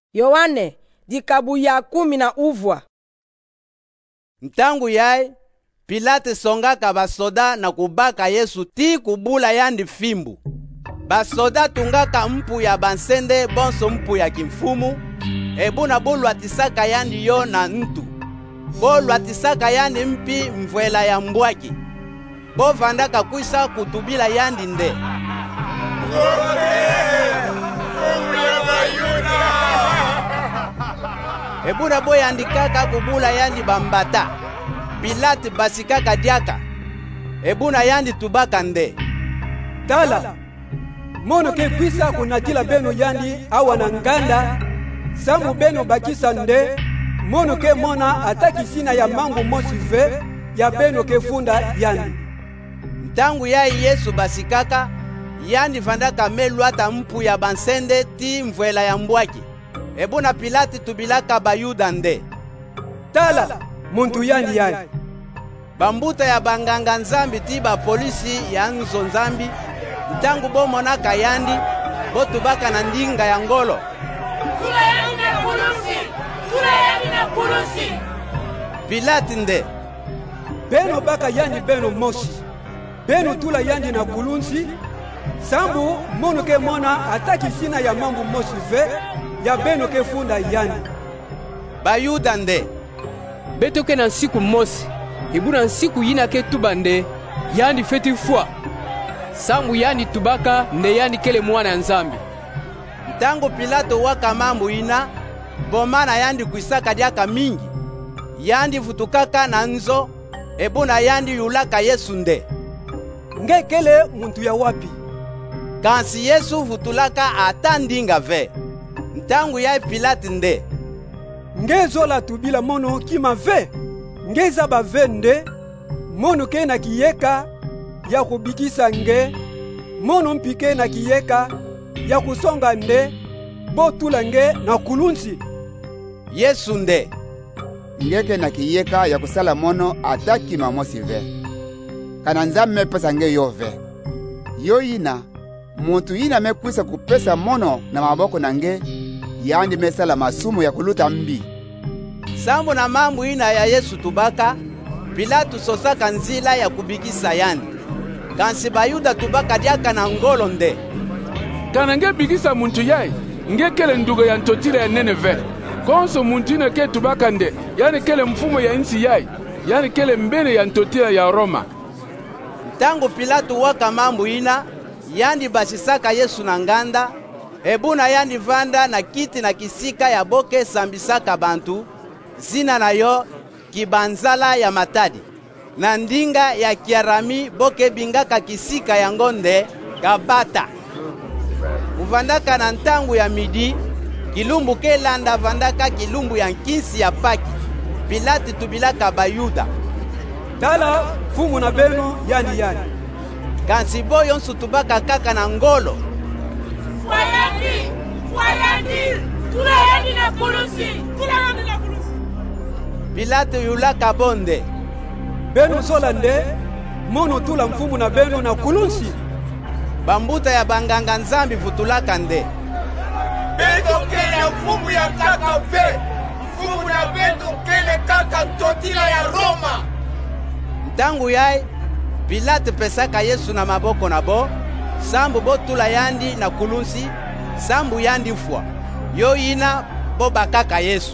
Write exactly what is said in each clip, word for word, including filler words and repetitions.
Yohane dikabu ya kumi na uvwa. Ntangu yaye Pilate songaka basoda na kubaka Yesu ti kubula yandi fimbu. Basoda tungaka mpu ya bansende bonso mpu ya kimfumu. Ebuna bolwatisaka yandi yo na ntu. Bolwatisaka yandi mpi mvwela ya mbwaki. Bovandaka kuisa kutubila yandi nde. Ebuna boyandikaka kubula yandi bambata. Pilate basikaka diaka. Ebuna yandi tubaka nde. Tala, mono ke kwisa kunatila beno yandi awa na nganda. Samu beno bakisa nde, mono ke mona ataki sina ya mangu mosi ve, ya beno ke funda yandi. Ntangu ya Yesu basikaka, yandi vandaka melwata mpu ya bansende ti mvwela ya mbwaki. Ebuna Pilate tubilaka bayuda nde. Tala, muntu yandi yandi. Bambuta ya banganga nzambi ti ba polisi ya nzo nzambi. Ntangu bomonaka yandi, botubaka na ndinga ya ngolo. Tula yandi na kulusi! Tula yandi na kulusi! Pilate nde. Beno baka yandi beno mosi. Beno tula yandi na kulunsi. Sambu mono ke mona ataki sina ya mambu mosi ve, ya beno ke funda yandi. Bayuda nde. Beto ke na nsiku mosi. Ibuna nsiku yina ke tubande, yandi feti fwa. Sambu yandi tubaka nde yandi kele mwana nzambi. Ntangu Pilato waka mambu ina, bomana yandi kuisaka diaka mingi. Yandi vutukaka na nzo, ebuna yandi yulaka Yesu nde. Nge kele muntu ya wapi? Kansi Yesu vutulaka ata ndinga ve. Ntangu ya Pilate nde. Nge zola tubila mono kima ve. Nge zaba ve nde. Mono ke na kiyeka ya kubikisa nge. Mono mpike na kiyeka ya kusonga nde. Botula nge na kulunsi. Yesu nde. Ngeke na kiyeka ya kusala mono ataki mamosi ve. Kana nzame pesa nge yo ve. Yo ina, muntu ina mekwisa kupesa mono na maboko na nge. Yandi mesala masumu ya kuluta mbi. Sambu na mambu ina ya Yesu tubaka, Pilatu sosaka nzila ya kubikisa yandi. Kansi bayuda tubaka diaka na ngolo nde. Kana nge bikisa muntu yai, nge kele ndugo ya ntotile ya Neneve. Konso muntu ina ke tubaka nde, yani kele mfumo ya insi yai, yani kele mbele ya ntotile ya Roma. Tangu Pilatu waka mambu ina, yandi basisaka Yesu na nganda, ebuna yandi vanda na kiti na kisika ya boke sambisaka bantu, zina na yo kibanzala ya matadi. Na ndinga ya kiarami boke bingaka kisika ya ngonde Gabata. Uvandaka na ntangu ya midi, kilumbu ke landa vandaka kilumbu ya nkinsi ya paki. Pilate tubilaka bayuda. Tala fumu na beno yani yani. Kansi boyo nsutubaka kaka na ngolo. Fwayandi! Fwayandi! Tula yandi na kulusi! Tula yandi na kulusi! Pilate yulaka bonde. Beno sola nde, mono tula mfumu na beno na kulunsi. Bambuta ya banganga nzambi vutulaka nde. Beto kele mfumu ya kaka ve. Mfumu na beto kele kaka ntotila ya Roma. Ntangu yai, Pilate pesaka Yesu na maboko na bo. Sambu botula yandi na kulunsi. Sambu yandi fwa. Yo ina bo bakaka Yesu.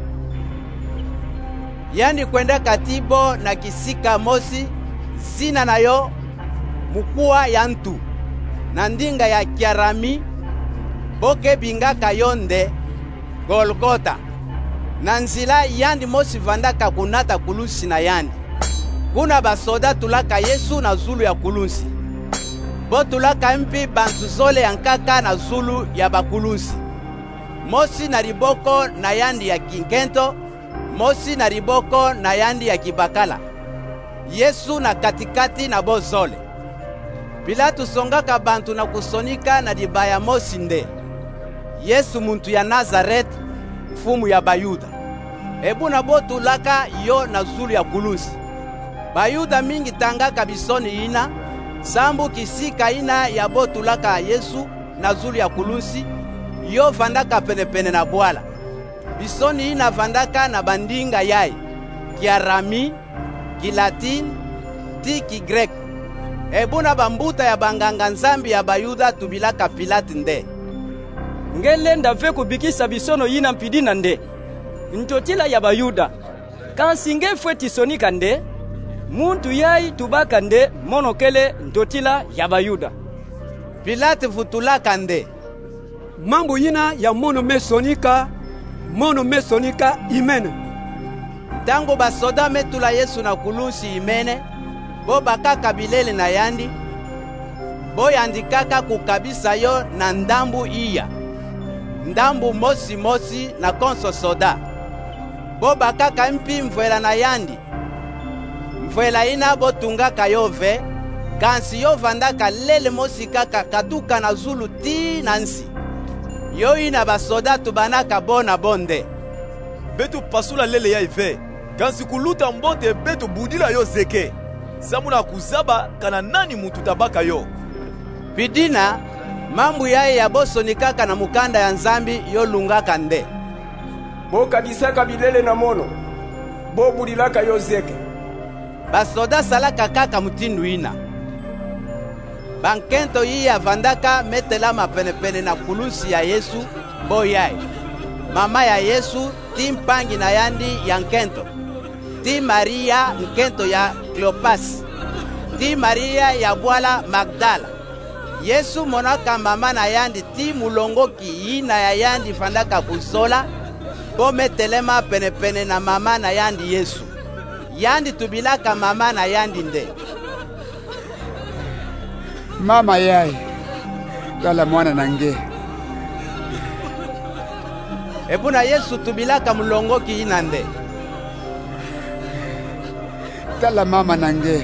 Yandi kwenda katibo na kisika mosi. Zina na yo mukua ya ntu. Na ndinga ya kiarami boke bingaka yonde Golgota. Na nzila yandi mosi vandaka kunata kulusi na yandi. Kuna basoda tulaka Yesu na zulu ya kulunsi. Bo tulaka mpi bantu zole yankaka na zulu ya bakulunsi. Mosi na riboko na yandi ya kinkento. Mosi na riboko na yandi ya kibakala. Yesu na katikati na bo zole. Pilatu songaka bantu na kusonika na dibaya mosi nde. Yesu muntu ya Nazaret, fumu ya bayuda. Ebuna bo tulaka yo na zulu ya kulunsi. Bayuda mingi tangaka bisoni ina, sambu kisika ina ya botulaka Yesu na zulu ya kulunsi, yo vandaka penepene na bwala. Bisoni ina vandaka na bandinga yai, Kiarami, Kilatini, ti Kigrek. Ebuna bambuta ya banganga nzambi ya Bayuda tubilaka Pilate nde. Ngelenda ve kubikisa bisono yina mpidina nde. Ntotila ya Bayuda. Kansi nge fwe tisonika nde. Muntu yai tubaka nde monokele ntotila ya Bayuda. Pilate futulaka nde. Mambo yina ya mono mesonika, mono mesonika imene. Tango basoda metula Yesu na kulusi imene, bo bakaka bilele na yandi, bo yandikaka kukabisa yo na ndambu iya. Ndambu mosi mosi na konso soda. Bo bakaka mpi mvwela na yandi. Mvwela ina bo tungaka yove, kansi yo vandaka lele mosi kaka kaduka na zulu ti nansi. Yo ina basoda tubanaka bona bonde. Betu pasula lele ya ive, kansi kuluta mbote betu budila yo zeke. Samuna kuzaba kana nani mutu tabaka yo. Pidina, mambu yae ya boso ni kaka na mukanda ya nzambi yo lungaka nde. Bo kabisaka bilele na mono, bo budilaka yo zeke. Basoda salaka kaka mutindu ina. Bankento yi ya vandaka metela mapenepene na kulusi ya Yesu bo yae. Mama ya Yesu ti mpangi na yandi ya nkento. Ti Maria nkento ya Cleopas. Ti Maria ya bwala Magdala. Yesu monaka mama na yandi ti mulongoki ina ya yandi vandaka kusola. Bo metelema penepene na mama na yandi Yesu. Yandi tubilaka mama na yandi nde. Mama yai, tala mwana nange. Ebuna Yesu tubilaka mulongoki ina nde. Tala mama nange.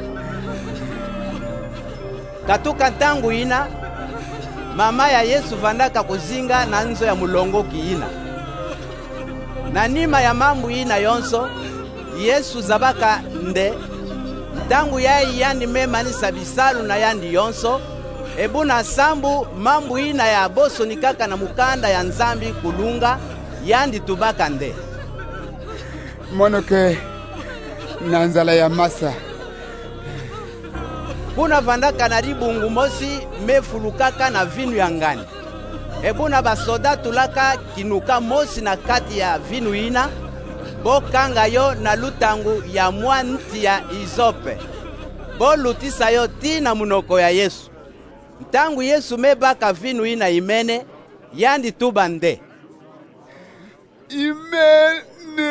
Katuka tangu ina, mama ya Yesu vandaka kuzinga na nzo ya mulongoki ina. Na nima ya mambu ina yonso, Yesu zabaka nde, tangu yai yandi memanisa bisalu na yandi yonso, ebuna sambu mambu ina ya boso nikaka na mukanda ya nzambi kulunga, yandi tubaka nde. Monoke, nanzala ya masa. Buna vandaka na ribungu mosi mefulukaka na vinu ya ngani. Ebuna basoda tulaka kinuka mosi na kati ya vinu ina, bo kanga yo na lutangu ya mwanti ya izope. Bo lutisa yo ti na munoko ya Yesu. Ntangu Yesu mebaka vinu ina imene, yandi tuba nde. Imene.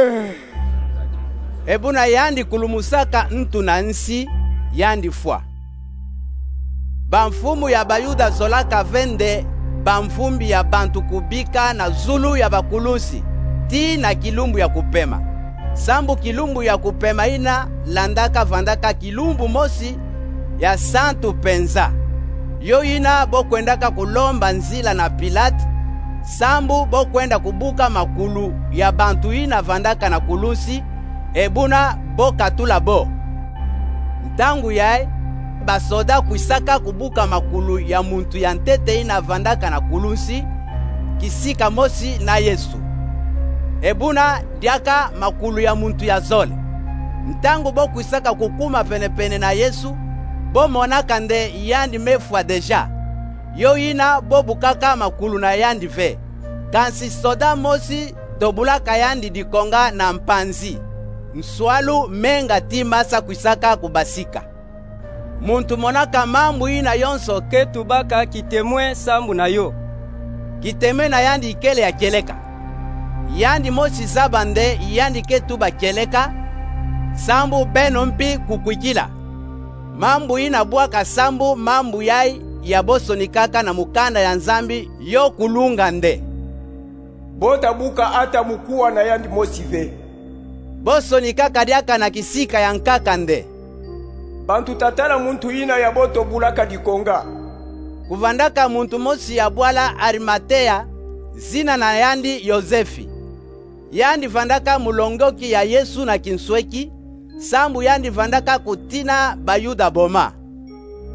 Ebuna yandi kulumusaka ntu na nsi, yandi fwa. Bamfumu ya Bayuda zolaka vende, bamfumbi ya bantu kubika na zulu ya bakulusi, ti na kilumbu ya kupema. Sambu kilumbu ya kupema ina landaka vandaka kilumbu mosi ya santu penza. Yo ina bo kwendaka kulomba nzila na Pilate, sambu bo kwenda kubuka makulu ya bantu ina vandaka na kulusi, ebuna bo katula bo. Ntangu yae, basoda kuisaka kubuka makulu ya muntu ya ntete ina vandaka na kulusi, kisika mosi na Yesu. Ebuna diaka makulu ya muntu ya zole. Ntangu bo kuisaka kukuma penepene na Yesu, bo monaka nde yandi mefwa deja. Yo ina bo bukaka makulu na yandi ve. Kansi soda mosi dobulaka yandi dikonga na mpanzi. Nswalu menga timasa kuisaka kubasika. Muntu monaka mambu ina yonso ketubaka kitemwe sambu na yo. Kitemwe na yandi ikele ya keleka. Yandi mosi zabande yandi ketuba keleka. Sambu beno mpi kukwikila. Mambu ina buaka sambu mambu yai ya boso nikaka na mukanda ya nzambi yo kulunga nde. Bota buka ata mukuwa na yandi mosive. Boso nikaka diaka na kisika ya nkaka nde. Bantu tatala muntu ina ya boto bulaka dikonga. Kuvandaka muntu mosi ya bwala Arimatea, zina na yandi Yozefi. Yandi vandaka mulongoki ya Yesu na kinsweki, sambu yandi vandaka kutina Bayuda boma.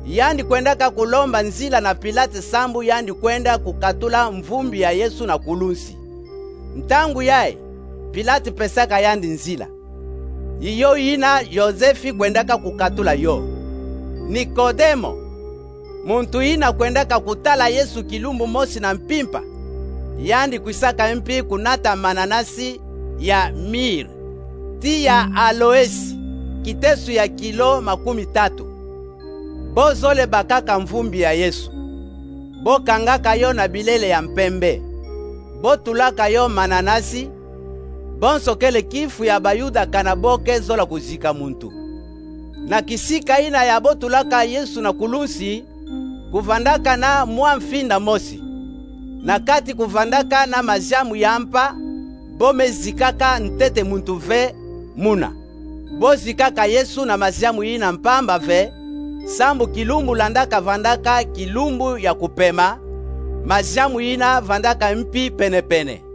yandi kwendaka kulomba nzila na Pilate sambu yandi kwenda kukatula mvumbi ya Yesu na kulunsi. Ntangu yae Pilate pesaka yandi nzila iyo yina Yosefi kwendaka kukatula yo. Nikodemo muntu ina kwendaka kutala Yesu kilumbu mosi na mpimpa yandi kwisaka mpi kunata mananasi ya mir ti ya aloesi kitesu ya kilo makumi tatu. Bozole bakaka mvumbi ya Yesu, bokangaka yo na bilele ya mpembe, botulaka yo mananasi, bonsokele kifu ya Bayuda kana boke zola kuzika muntu. Na kisika ina ya botulaka Yesu na kulunsi, kuvandaka na mwa mfinda mosi, na kati kuvandaka na majamu yampa, bomezikaka ntete muntu ve muna. Bozikaka Yesu na majamu ina mpamba ve, sambu kilumbu landaka vandaka kilumbu ya kupema, majamu ina vandaka mpi pene pene.